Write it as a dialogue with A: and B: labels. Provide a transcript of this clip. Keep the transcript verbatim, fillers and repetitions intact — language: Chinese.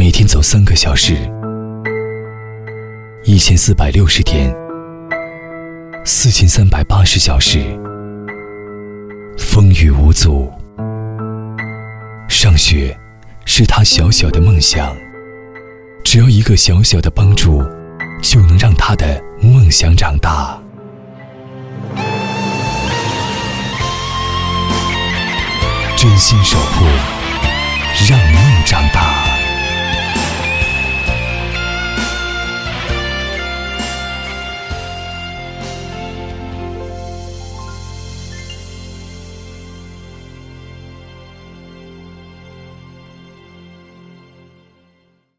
A: 每天走三个小时，一千四百六十天，四千三百八十小时，风雨无阻。上学是他小小的梦想，只要一个小小的帮助，就能让他的梦想长大。真心守护，让梦长大。